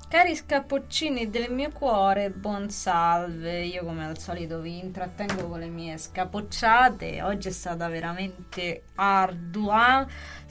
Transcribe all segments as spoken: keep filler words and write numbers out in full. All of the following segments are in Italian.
Cari scappoccini del mio cuore, buon salve. Io come al solito vi intrattengo con le mie scapocciate. Oggi è stata veramente ardua.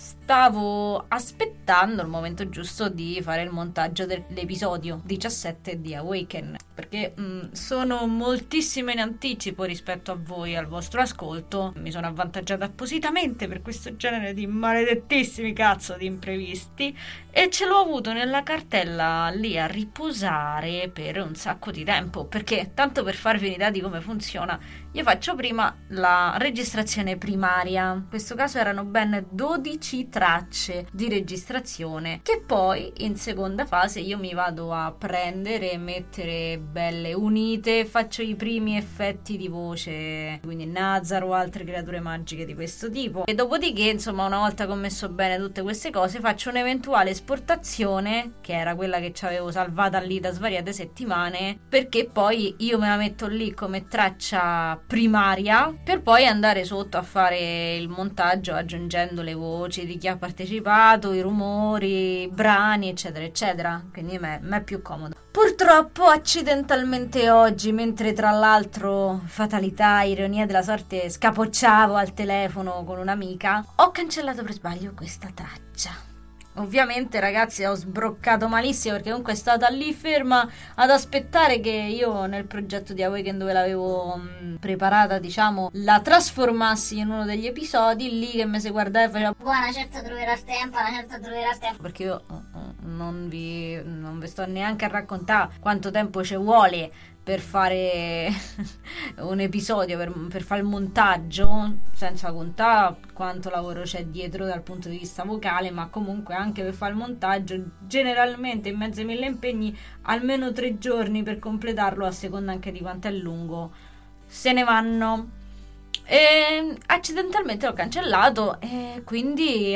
Stavo aspettando il momento giusto di fare il montaggio dell'episodio diciassette di Awaken, perché mh, sono moltissime in anticipo rispetto a voi, al vostro ascolto. Mi sono avvantaggiata appositamente per questo genere di maledettissimi cazzo di imprevisti e ce l'ho avuto nella cartella lì a riposare per un sacco di tempo, perché tanto per farvi un'idea di come funziona, io faccio prima la registrazione primaria. In questo caso erano ben dodici tracce di registrazione che poi in seconda fase io mi vado a prendere e mettere belle unite, faccio i primi effetti di voce, quindi Nazar o altre creature magiche di questo tipo, e dopodiché insomma una volta che ho messo bene tutte queste cose faccio un'eventuale esportazione, che era quella che ci avevo salvata lì da svariate settimane, perché poi io me la metto lì come traccia primaria per poi andare sotto a fare il montaggio aggiungendo le voci di chi ha partecipato, i rumori, i brani eccetera eccetera, quindi a me, me è più comodo. Purtroppo accidentalmente oggi, mentre tra l'altro fatalità, ironia della sorte, scapocciavo al telefono con un'amica, ho cancellato per sbaglio questa traccia. Ovviamente ragazzi ho sbroccato malissimo, perché comunque è stata lì ferma ad aspettare che io nel progetto di Awaken, dove l'avevo mh, preparata diciamo, la trasformassi in uno degli episodi, lì che mi si guardava e faceva buona, certo troverà il tempo, una certa troverà il tempo, perché io non vi, non vi sto neanche a raccontare quanto tempo ci vuole per fare un episodio, per, per fare il montaggio, senza contare quanto lavoro c'è dietro dal punto di vista vocale, ma comunque anche per fare il montaggio generalmente in mezzo ai mille impegni almeno tre giorni per completarlo, a seconda anche di quanto è lungo, se ne vanno. E accidentalmente l'ho cancellato e quindi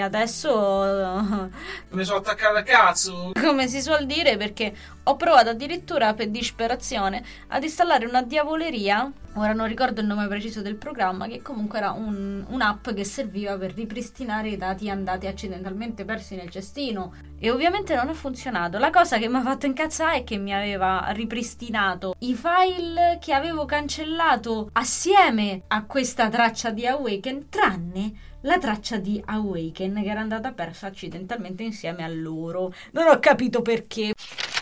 adesso mi sono attaccato al cazzo, come si suol dire, perché ho provato addirittura per disperazione ad installare una diavoleria, ora non ricordo il nome preciso del programma, che comunque era un, un'app che serviva per ripristinare i dati andati accidentalmente persi nel cestino, e ovviamente non ha funzionato. La cosa che mi ha fatto incazzare è che mi aveva ripristinato i file che avevo cancellato assieme a questa traccia di Awaken, tranne la traccia di Awaken che era andata persa accidentalmente insieme a loro. Non ho capito perché.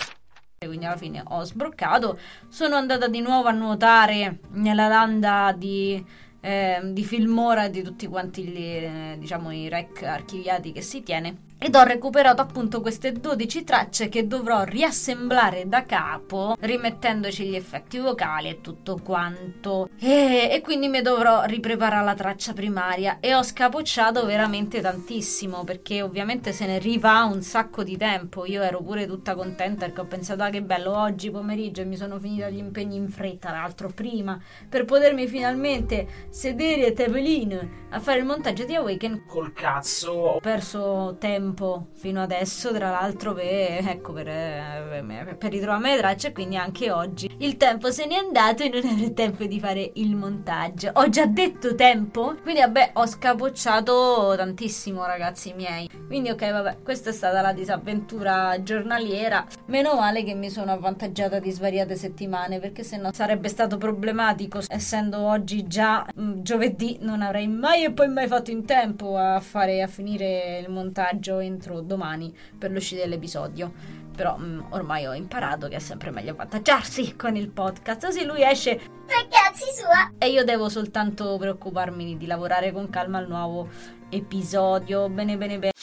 Quindi alla fine ho sbroccato, sono andata di nuovo a nuotare nella landa di, eh, di Filmora e di tutti quanti gli, eh, diciamo, i rec archiviati che si tiene, ed ho recuperato appunto queste dodici tracce che dovrò riassemblare da capo, rimettendoci gli effetti vocali e tutto quanto, e, e quindi mi dovrò ripreparare la traccia primaria, e ho scapocciato veramente tantissimo, perché ovviamente se ne rivà un sacco di tempo. Io ero pure tutta contenta perché ho pensato ah che bello, oggi pomeriggio, e mi sono finita gli impegni in fretta, tra l'altro prima, per potermi finalmente sedere a tavolino a fare il montaggio di Awaken. Col cazzo Ho perso tempo fino adesso, tra l'altro, per, ecco, per, per, per ritrovarmi le tracce, quindi anche oggi il tempo se n'è andato e non avrò tempo di fare il montaggio. Ho già detto tempo, quindi vabbè, ho scapocciato tantissimo ragazzi miei, quindi ok vabbè, questa è stata la disavventura giornaliera. Meno male che mi sono avvantaggiata di svariate settimane, perché sennò sarebbe stato problematico, essendo oggi già mh, giovedì, non avrei mai e poi mai fatto in tempo a fare a finire il montaggio entro domani per l'uscita dell'episodio. Però mh, ormai ho imparato che è sempre meglio avvantaggiarsi con il podcast, così lui esce per cazzi sua e io devo soltanto preoccuparmi di lavorare con calma al nuovo episodio. Bene bene bene.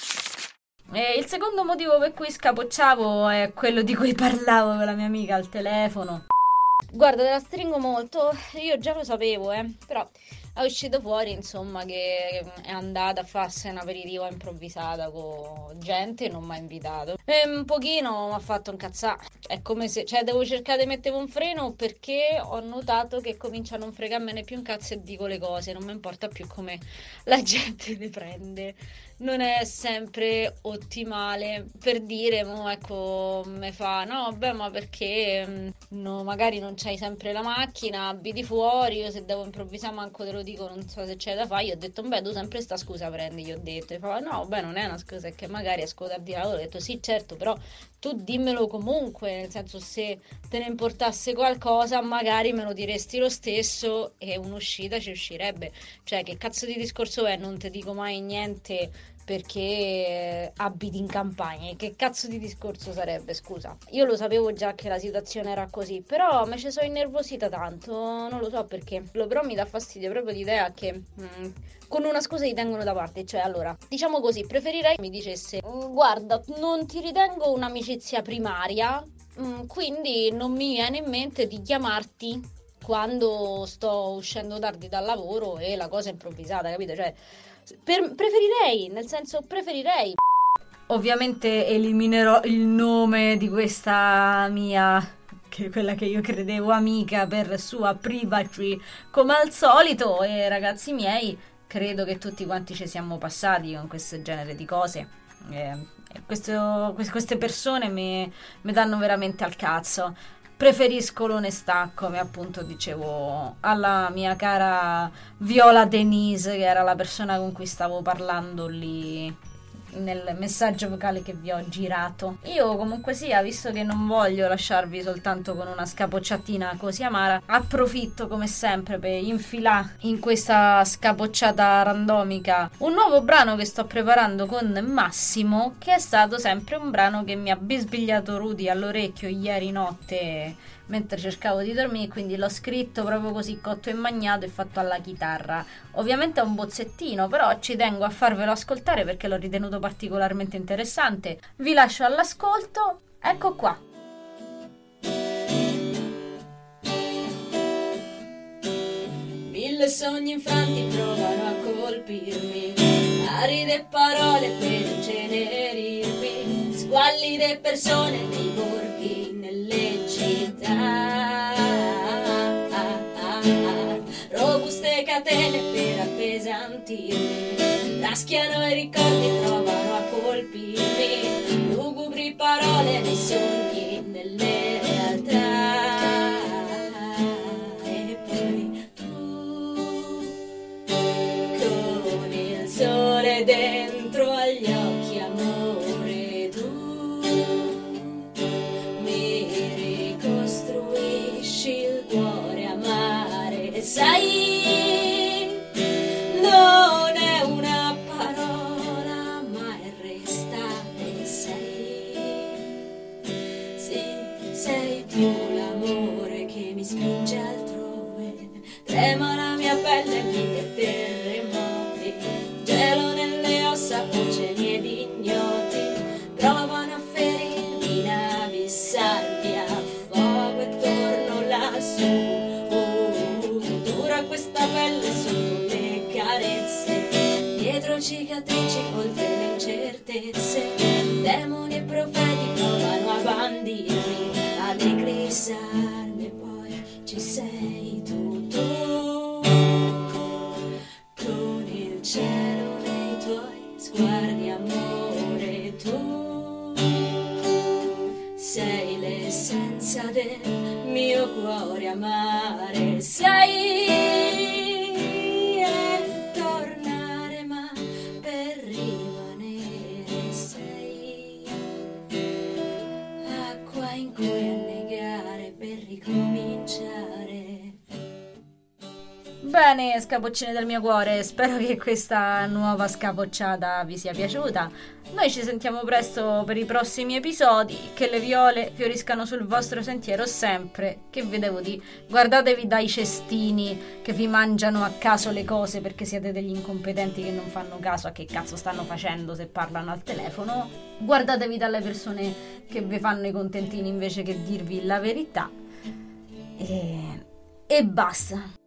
E il secondo motivo per cui scapocciavo è quello di cui parlavo con la mia amica al telefono. Guarda, te la stringo molto, io già lo sapevo, eh, però è uscito fuori, insomma, che è andata a farsi un aperitivo improvvisata con gente non mi ha invitato. E un pochino mi ha fatto incazzare. È come se, cioè, devo cercare di mettere un freno, perché ho notato che comincia a non fregarmene più un cazzo e dico le cose. Non mi importa più come la gente le prende. non è sempre ottimale. Per dire, mo, ecco, mi fa, no, beh, ma perché mh, no, magari non c'hai sempre la macchina, abiti fuori, io se devo improvvisare manco te lo dico, non so se c'è da fare. Io ho detto, beh, tu sempre sta scusa prendi, gli ho detto. E fa, no, beh, non è una scusa, è che magari esco tardi da lavoro. Ho detto, sì, certo, però tu dimmelo comunque, nel senso, se te ne importasse qualcosa, magari me lo diresti lo stesso e un'uscita ci uscirebbe. Cioè, che cazzo di discorso è? Non ti dico mai niente perché abiti in campagna. Che cazzo di discorso sarebbe, scusa? Io lo sapevo già che la situazione era così, però me ci sono innervosita tanto, non lo so perché. Però mi dà fastidio proprio l'idea che mh, con una scusa ti tengono da parte. Cioè, allora, diciamo così, preferirei mi dicesse, guarda, non ti ritengo un'amicizia primaria, mh, quindi non mi viene in mente di chiamarti quando sto uscendo tardi dal lavoro e la cosa è improvvisata, capito? Cioè, per, preferirei, nel senso, preferirei. Ovviamente eliminerò il nome di questa mia, che è quella che io credevo amica, per sua privacy, come al solito. E ragazzi miei, credo che tutti quanti ci siamo passati con questo genere di cose. Eh, questo, queste persone mi, mi danno veramente al cazzo. Preferisco l'onestà, come appunto dicevo alla mia cara Viola Denise, che era la persona con cui stavo parlando lì nel messaggio vocale che vi ho girato. Io comunque sia, visto che non voglio lasciarvi soltanto con una scapocciatina così amara, approfitto come sempre per infilare in questa scapocciata randomica un nuovo brano che sto preparando con Massimo, che è stato sempre un brano che mi ha bisbigliato Rudy all'orecchio ieri notte mentre cercavo di dormire, quindi l'ho scritto proprio così cotto e magnato e fatto alla chitarra. Ovviamente è un bozzettino, però ci tengo a farvelo ascoltare perché l'ho ritenuto particolarmente interessante. Vi lascio all'ascolto, ecco qua. Mille sogni infranti provano a colpirmi, aride parole per incenerirmi, squallide persone nei borghi, nelle città, robuste catene per appesantirmi, raschiano i ricordi, provano a colpirmi, lugubri parole nei sogni, nelle realtà. E poi tu, con il sole dentro agli occhi, amore, tu mi ricostruisci il cuore amare. Sai, non è una parola, ma è restare. Sei, sì, sei tu l'amore che mi spinge altrove. Trema la mia pelle, mille terremoti, gelo nelle ossa, oceani ed ignoti provano a ferirmi, inabissarmi a fuoco e torno lassù. Questa pelle sotto le carezze, dietro cicatrici colte le incertezze, demoni e profeti provano a bandirmi, ad eclissarmi, e poi ci sei tu, tu, con il cielo nei tuoi sguardi, amore, tu sei l'essenza del mio cuore amare. Sei in cui annegare per ricominciare. Bene, scapoccine del mio cuore, spero che questa nuova scapocciata vi sia piaciuta. Noi ci sentiamo presto per i prossimi episodi. Che le viole fioriscano sul vostro sentiero sempre. Che vi devo dire? Guardatevi dai cestini che vi mangiano a caso le cose perché siete degli incompetenti che non fanno caso a che cazzo stanno facendo se parlano al telefono. Guardatevi dalle persone che vi fanno i contentini invece che dirvi la verità. E, e basta.